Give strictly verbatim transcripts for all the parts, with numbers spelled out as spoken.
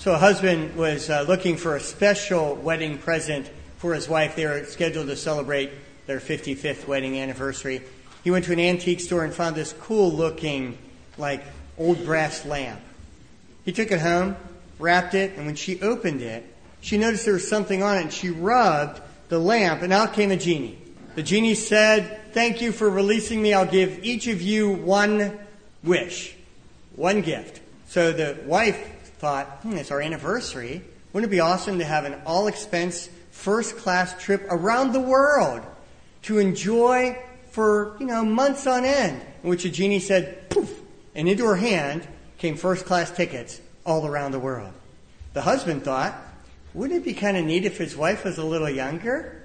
So a husband was uh, looking for a special wedding present for his wife. They were scheduled to celebrate their fifty-fifth wedding anniversary. He went to an antique store and found this cool-looking, like, old brass lamp. He took it home, wrapped it, and when she opened it, she noticed there was something on it, and she rubbed the lamp, and out came a genie. The genie said, "Thank you for releasing me. I'll give each of you one wish, one gift." So the wife thought, hmm, it's our anniversary. Wouldn't it be awesome to have an all-expense, first-class trip around the world to enjoy for, you know, months on end? In which the genie said, poof, and into her hand came first-class tickets all around the world. The husband thought, wouldn't it be kind of neat if his wife was a little younger?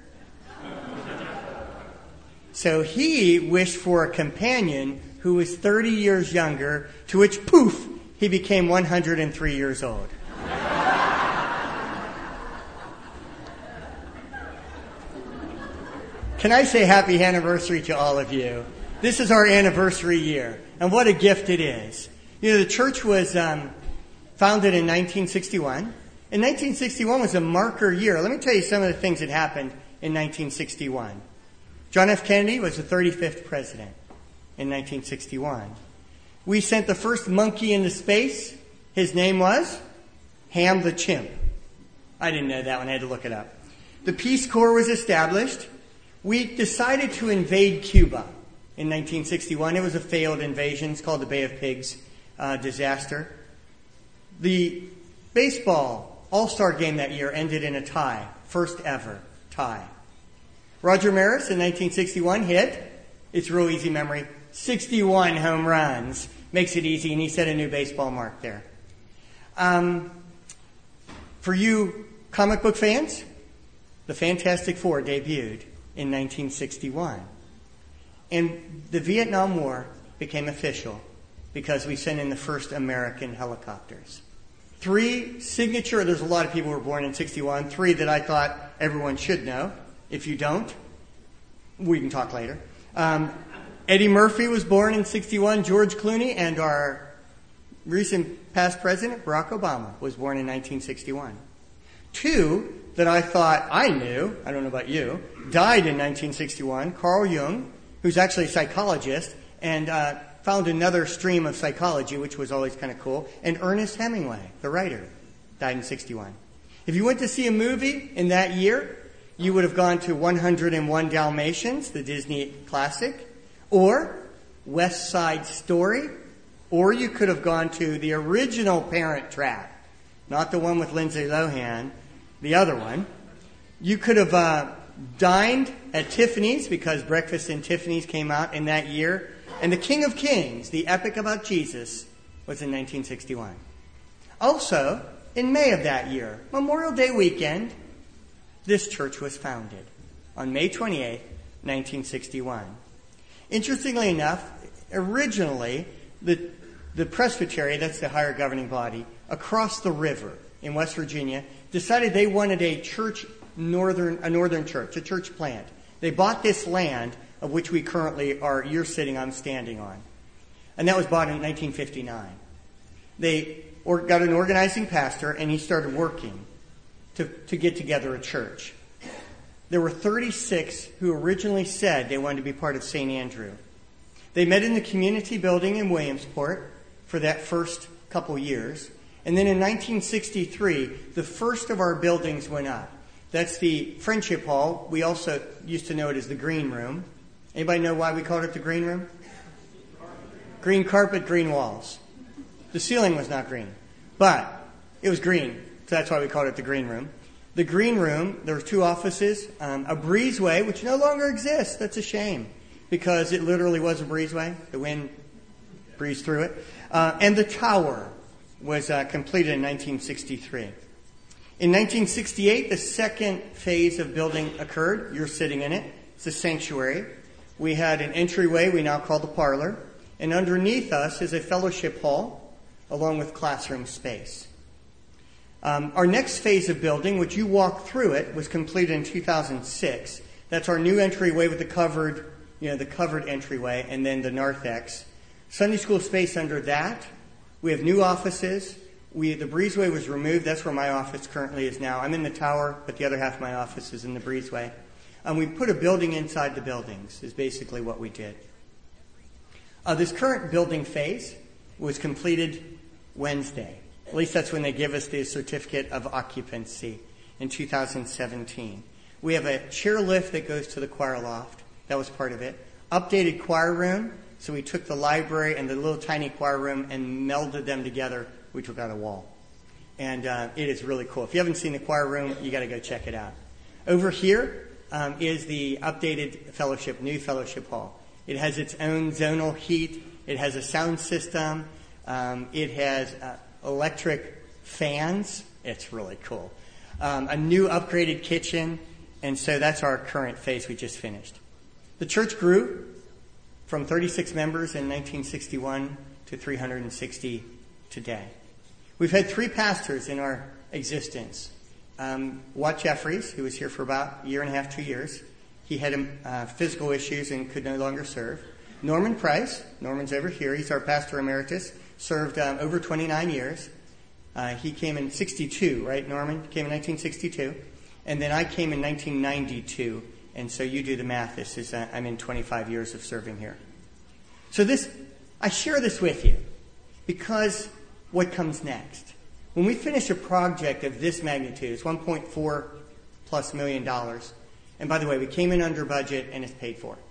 So he wished for a companion who was thirty years younger, to which, poof, he became one hundred three years old. Can I say happy anniversary to all of you? This is our anniversary year, and what a gift it is. You know, the church was um, founded in nineteen sixty-one. And nineteen sixty-one was a marker year. Let me tell you some of the things that happened in nineteen sixty-one. John F. Kennedy was the thirty-fifth president in nineteen sixty-one. We sent the first monkey into space. His name was Ham the Chimp. I didn't know that one. I had to look it up. The Peace Corps was established. We decided to invade Cuba in nineteen sixty-one. It was a failed invasion. It's called the Bay of Pigs uh, disaster. The baseball all-star game that year ended in a tie. First ever tie. Roger Maris in nineteen sixty-one hit, it's real easy memory, sixty-one home runs. Makes it easy, and he set a new baseball mark there. Um, for you comic book fans, the Fantastic Four debuted in nineteen sixty-one. And the Vietnam War became official because we sent in the first American helicopters. Three signature, there's a lot of people who were born in sixty-one, three that I thought everyone should know. If you don't, we can talk later. Um, Eddie Murphy was born in sixty-one, George Clooney, and our recent past president, Barack Obama, was born in nineteen sixty-one. Two that I thought I knew, I don't know about you, died in nineteen sixty-one. Carl Jung, who's actually a psychologist, and uh, found another stream of psychology, which was always kind of cool. And Ernest Hemingway, the writer, died in sixty-one. If you went to see a movie in that year, you would have gone to one oh one Dalmatians, the Disney classic, or West Side Story, or you could have gone to the original Parent Trap, not the one with Lindsay Lohan, the other one. You could have uh, dined at Tiffany's because Breakfast in Tiffany's came out in that year. And The King of Kings, the epic about Jesus, was in nineteen sixty-one. Also, in May of that year, Memorial Day weekend, this church was founded on May twenty-eighth, nineteen sixty-one. Interestingly enough, originally, the, the presbytery, that's the higher governing body, across the river in West Virginia, decided they wanted a church, northern, a northern church, a church plant. They bought this land, of which we currently are, you're sitting, I'm standing on. And that was bought in nineteen fifty-nine. They or, got an organizing pastor, and he started working to, to get together a church. There were thirty-six who originally said they wanted to be part of Saint Andrew. They met in the community building in Williamsport for that first couple years. And then in nineteen sixty-three, the first of our buildings went up. That's the Friendship Hall. We also used to know it as the Green Room. Anybody know why we called it the Green Room? Green carpet, green walls. The ceiling was not green, but it was green. So that's why we called it the Green Room. The Green Room, there were two offices, um, a breezeway, which no longer exists. That's a shame, because it literally was a breezeway. The wind breezed through it. Uh, and the tower was uh, completed in nineteen sixty-three. In nineteen sixty-eight, the second phase of building occurred. You're sitting in it. It's a sanctuary. We had an entryway we now call the parlor. And underneath us is a fellowship hall, along with classroom space. Um, our next phase of building, which you walk through it, was completed in two thousand six. That's our new entryway with the covered, you know, the covered entryway, and then the narthex. Sunday school space under that. We have new offices. We the breezeway was removed. That's where my office currently is now. I'm in the tower, but the other half of my office is in the breezeway. And we put a building inside the buildings is basically what we did. Uh, this current building phase was completed Wednesday. At least that's when they give us the certificate of occupancy in two thousand seventeen. We have a chairlift that goes to the choir loft. That was part of it. Updated choir room. So we took the library and the little tiny choir room and melded them together. We took out a wall. And uh, it is really cool. If you haven't seen the choir room, you got to go check it out. Over here um, is the updated fellowship, new fellowship hall. It has its own zonal heat. It has a sound system. Um, it has uh, electric fans. It's really cool. Um, a new upgraded kitchen. And so that's our current phase we just finished. The church grew from thirty-six members in nineteen sixty-one to three hundred sixty today. We've had three pastors in our existence. Um, Watt Jeffries, who was here for about a year and a half, two years. He had uh, physical issues and could no longer serve. Norman Price, Norman's over here. He's our pastor emeritus. Served um, over twenty-nine years. Uh, he came in sixty-two, right, Norman? Came in nineteen sixty-two. And then I came in nineteen ninety-two. And so you do the math. This is, uh, I'm in twenty-five years of serving here. So this, I share this with you because what comes next? When we finish a project of this magnitude, it's one point four plus million dollars. And by the way, we came in under budget and it's paid for.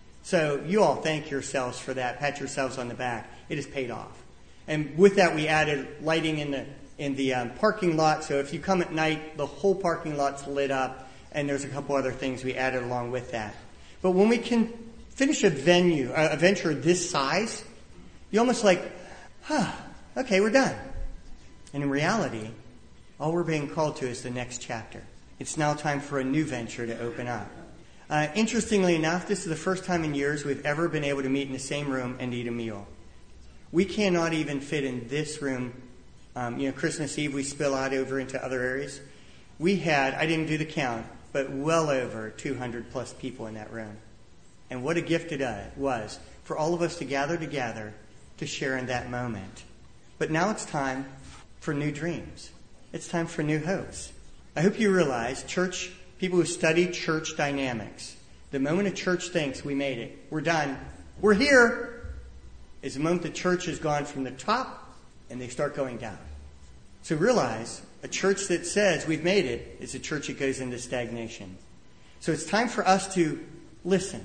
So you all thank yourselves for that. Pat yourselves on the back. It is paid off. And with that, we added lighting in the in the um, parking lot. So if you come at night, the whole parking lot's lit up. And there's a couple other things we added along with that. But when we can finish a venue, a venture this size, you're almost like, huh, okay, we're done. And in reality, all we're being called to is the next chapter. It's now time for a new venture to open up. Uh, interestingly enough, this is the first time in years we've ever been able to meet in the same room and eat a meal. We cannot even fit in this room. Um, you know, Christmas Eve, we spill out over into other areas. We had, I didn't do the count, but well over two hundred plus people in that room. And what a gift it was for all of us to gather together to share in that moment. But now it's time for new dreams. It's time for new hopes. I hope you realize, church, people who study church dynamics, the moment a church thinks we made it, we're done, we're here, is the moment the church has gone from the top and they start going down. So realize, a church that says we've made it is a church that goes into stagnation. So it's time for us to listen.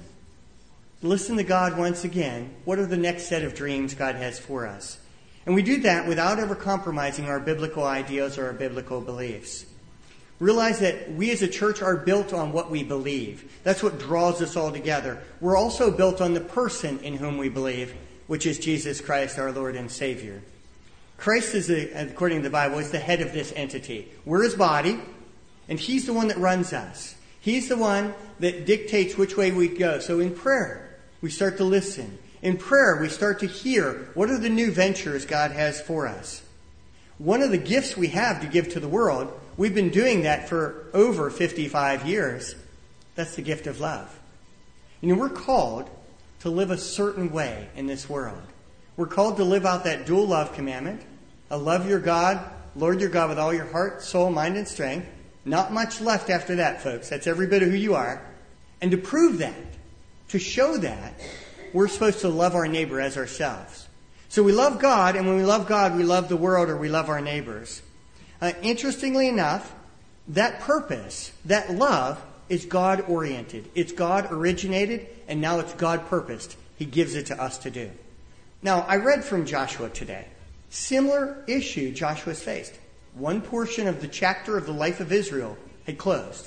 Listen to God once again. What are the next set of dreams God has for us? And we do that without ever compromising our biblical ideas or our biblical beliefs. Realize that we as a church are built on what we believe. That's what draws us all together. We're also built on the person in whom we believe, which is Jesus Christ, our Lord and Savior. Christ is, the, according to the Bible, is the head of this entity. We're his body, and he's the one that runs us. He's the one that dictates which way we go. So in prayer, we start to listen. In prayer, we start to hear what are the new ventures God has for us. One of the gifts we have to give to the world, we've been doing that for over fifty-five years. That's the gift of love. You know, we're called to live a certain way in this world. We're called to live out that dual love commandment. A love your God, Lord your God with all your heart, soul, mind, and strength. Not much left after that, folks. That's every bit of who you are. And to prove that, to show that, we're supposed to love our neighbor as ourselves. So we love God, and when we love God, we love the world or we love our neighbors. Uh, interestingly enough, that purpose, that love, is God-oriented. It's God-originated, and now it's God-purposed. He gives it to us to do. Now, I read from Joshua today. Similar issue Joshua's faced. One portion of the chapter of the life of Israel had closed.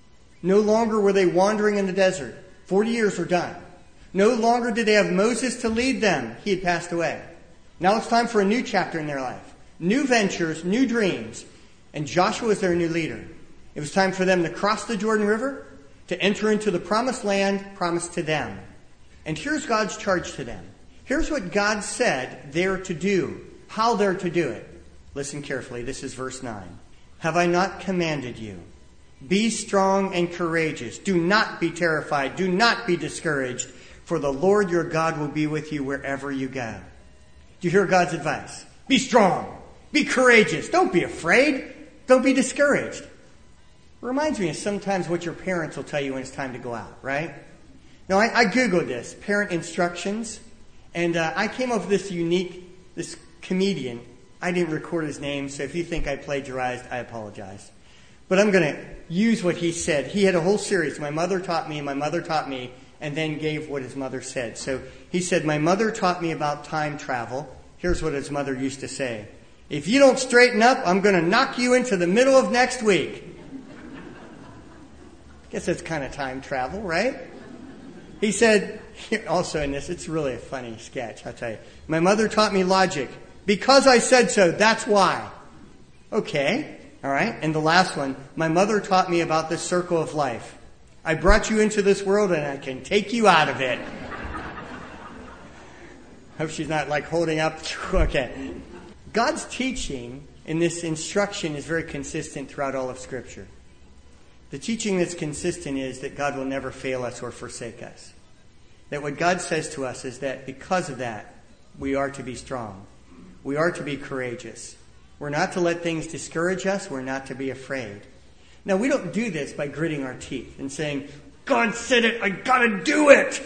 No longer were they wandering in the desert. Forty years were done. No longer did they have Moses to lead them. He had passed away. Now it's time for a new chapter in their life. New ventures, new dreams. And Joshua was their new leader. It was time for them to cross the Jordan River, to enter into the promised land promised to them. And here's God's charge to them. Here's what God said they're to do, how they're to do it. Listen carefully. This is verse nine. Have I not commanded you? Be strong and courageous. Do not be terrified. Do not be discouraged. For the Lord your God will be with you wherever you go. Do you hear God's advice? Be strong. Be courageous. Don't be afraid. Don't be discouraged. It reminds me of sometimes what your parents will tell you when it's time to go out, right? Now, I, I Googled this, parent instructions, and uh, I came up with this unique, this comedian. I didn't record his name, so if you think I plagiarized, I apologize. But I'm going to use what he said. He had a whole series. My mother taught me, my mother taught me, and then gave what his mother said. So he said, my mother taught me about time travel. Here's what his mother used to say. If you don't straighten up, I'm going to knock you into the middle of next week. Guess that's kind of time travel, right? He said, also in this, it's really a funny sketch, I'll tell you. My mother taught me logic. Because I said so, that's why. Okay, all right. And the last one, my mother taught me about the circle of life. I brought you into this world and I can take you out of it. Hope she's not like holding up. Okay. God's teaching in this instruction is very consistent throughout all of Scripture. The teaching that's consistent is that God will never fail us or forsake us. That what God says to us is that because of that, we are to be strong. We are to be courageous. We're not to let things discourage us. We're not to be afraid. Now, we don't do this by gritting our teeth and saying, God said it, I gotta do it.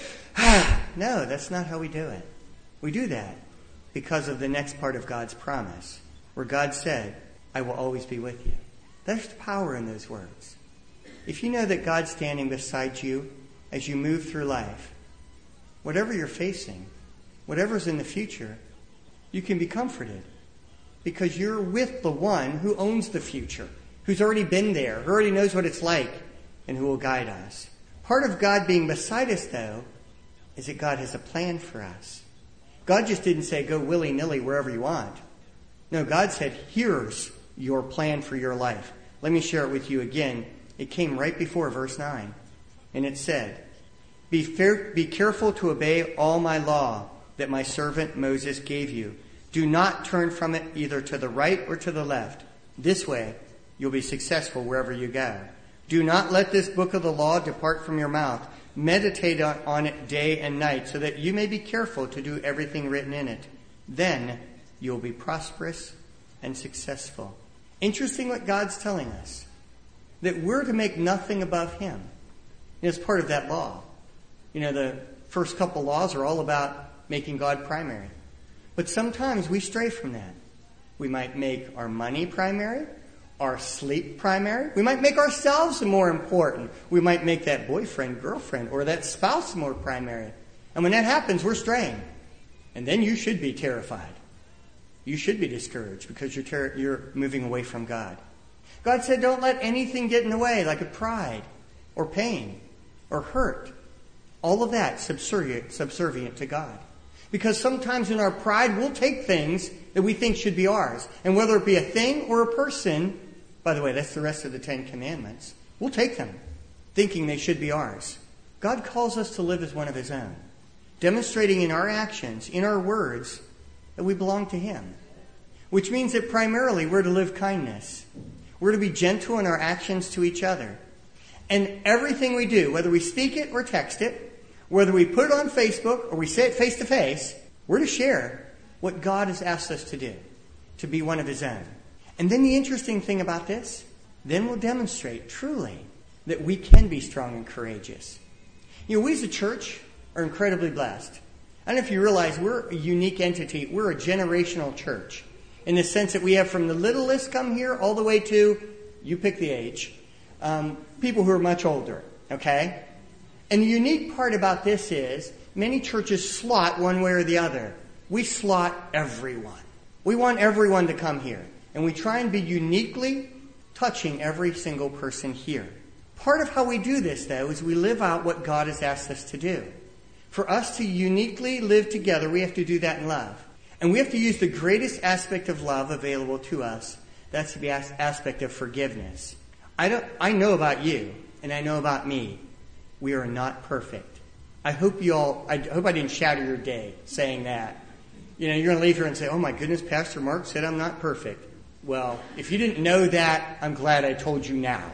No, that's not how we do it. We do that because of the next part of God's promise, where God said, I will always be with you. There's power in those words. If you know that God's standing beside you as you move through life, whatever you're facing, whatever's in the future, you can be comforted because you're with the one who owns the future, who's already been there, who already knows what it's like, and who will guide us. Part of God being beside us, though, is that God has a plan for us. God just didn't say, go willy-nilly wherever you want. No, God said, here's your plan for your life. Let me share it with you again. It came right before verse nine. And it said, Be, fair, be careful to obey all my law that my servant Moses gave you. Do not turn from it either to the right or to the left. This way, you'll be successful wherever you go. Do not let this book of the law depart from your mouth. Meditate on it day and night so that you may be careful to do everything written in it. Then you'll be prosperous and successful. Interesting what God's telling us. That we're to make nothing above Him. It's part of that law. You know, the first couple laws are all about making God primary. But sometimes we stray from that. We might make our money primary, our sleep primary. We might make ourselves more important. We might make that boyfriend, girlfriend, or that spouse more primary. And when that happens, we're straying. And then you should be terrified. You should be discouraged because you're ter- you're moving away from God. God said, don't let anything get in the way, like a pride or pain or hurt. All of that subservient, subservient to God. Because sometimes in our pride, we'll take things that we think should be ours. And whether it be a thing or a person, by the way, that's the rest of the Ten Commandments, we'll take them, thinking they should be ours. God calls us to live as one of His own, demonstrating in our actions, in our words, that we belong to Him. Which means that primarily we're to live kindness. We're to be gentle in our actions to each other. And everything we do, whether we speak it or text it, whether we put it on Facebook or we say it face to face, we're to share what God has asked us to do, to be one of His own. And then the interesting thing about this, then we'll demonstrate truly that we can be strong and courageous. You know, we as a church are incredibly blessed. I don't know if you realize we're a unique entity. We're a generational church in the sense that we have from the littlest come here all the way to, you pick the age, um, people who are much older, okay? And the unique part about this is many churches slot one way or the other. We slot everyone. We want everyone to come here. And we try and be uniquely touching every single person here. Part of how we do this, though, is we live out what God has asked us to do. For us to uniquely live together, we have to do that in love. And we have to use the greatest aspect of love available to us. That's the aspect of forgiveness. I don't, I know about you, and I know about me. We are not perfect. I hope you all, I hope I didn't shatter your day saying that. You know, you're going to leave here and say, oh my goodness, Pastor Mark said I'm not perfect. Well, if you didn't know that, I'm glad I told you now.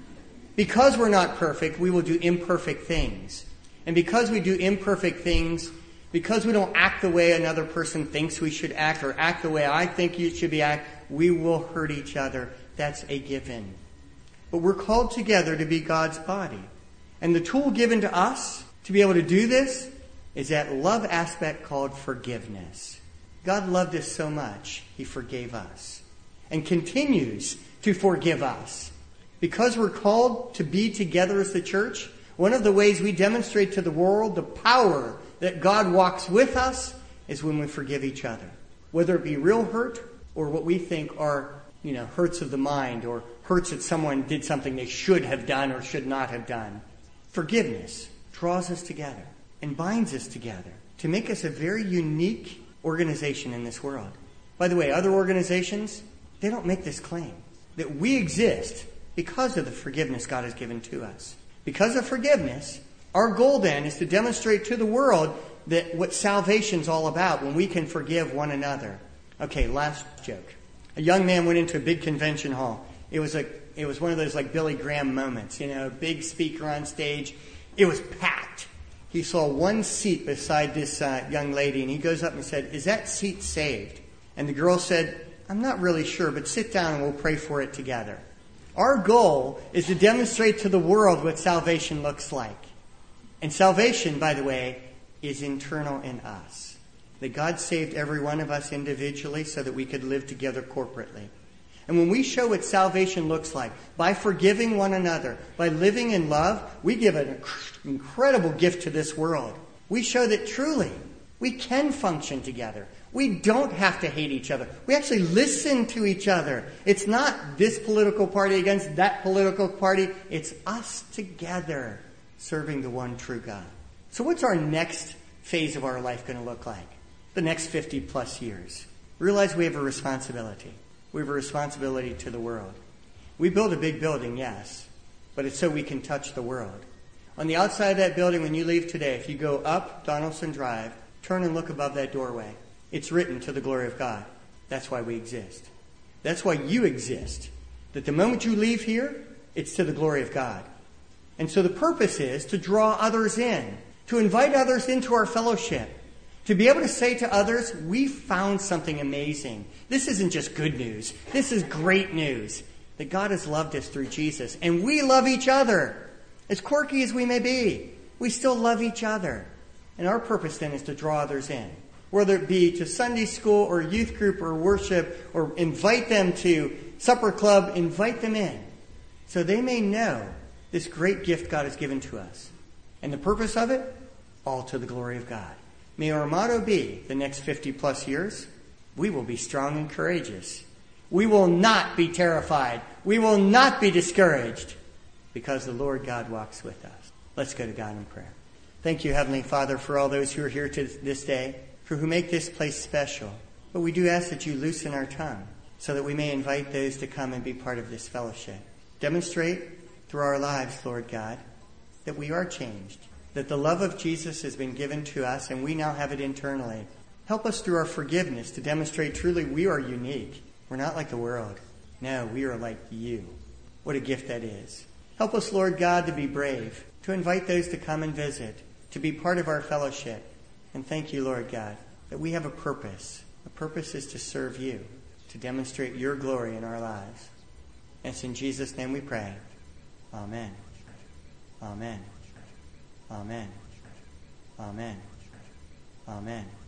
Because we're not perfect, we will do imperfect things. And because we do imperfect things, because we don't act the way another person thinks we should act or act the way I think you should be act, we will hurt each other. That's a given. But we're called together to be God's body. And the tool given to us to be able to do this is that love aspect called forgiveness. God loved us so much, he forgave us and continues to forgive us. Because we're called to be together as the church, one of the ways we demonstrate to the world the power that God walks with us is when we forgive each other. Whether it be real hurt or what we think are, you know, hurts of the mind or hurts that someone did something they should have done or should not have done. Forgiveness draws us together and binds us together to make us a very unique organization in this world. By the way, other organizations, they don't make this claim that we exist because of the forgiveness God has given to us. Because of forgiveness, our goal then is to demonstrate to the world that what salvation's all about when we can forgive one another. Okay, last joke. A young man went into a big convention hall. It was a, it was one of those like Billy Graham moments, you know, big speaker on stage. It was packed. He saw one seat beside this uh, young lady, and he goes up and said, "Is that seat saved?" And the girl said, "I'm not really sure, but sit down and we'll pray for it together." Our goal is to demonstrate to the world what salvation looks like. And salvation, by the way, is internal in us. That God saved every one of us individually so that we could live together corporately. And when we show what salvation looks like, by forgiving one another, by living in love, we give an incredible gift to this world. We show that truly we can function together. We don't have to hate each other. We actually listen to each other. It's not this political party against that political party. It's us together serving the one true God. So what's our next phase of our life going to look like? The next fifty plus years. Realize we have a responsibility. We have a responsibility to the world. We build a big building, yes, but it's so we can touch the world. On the outside of that building, when you leave today, if you go up Donaldson Drive, turn and look above that doorway. It's written to the glory of God. That's why we exist. That's why you exist. That the moment you leave here, it's to the glory of God. And so the purpose is to draw others in, to invite others into our fellowship, to be able to say to others, we found something amazing. This isn't just good news. This is great news. That God has loved us through Jesus. And we love each other. As quirky as we may be, we still love each other. And our purpose then is to draw others in. Whether it be to Sunday school or youth group or worship, or invite them to supper club, invite them in. So they may know this great gift God has given to us. And the purpose of it? All to the glory of God. May our motto be, the next fifty plus years, we will be strong and courageous. We will not be terrified. We will not be discouraged, because the Lord God walks with us. Let's go to God in prayer. Thank you, Heavenly Father, for all those who are here to this day, for who make this place special. But we do ask that you loosen our tongue, so that we may invite those to come and be part of this fellowship. Demonstrate through our lives, Lord God, that we are changed, that the love of Jesus has been given to us and we now have it internally. Help us through our forgiveness to demonstrate truly we are unique. We're not like the world. No, we are like you. What a gift that is. Help us, Lord God, to be brave, to invite those to come and visit, to be part of our fellowship. And thank you, Lord God, that we have a purpose. The purpose is to serve you, to demonstrate your glory in our lives. And it's in Jesus' name we pray. Amen. Amen. Amen. Amen. Amen.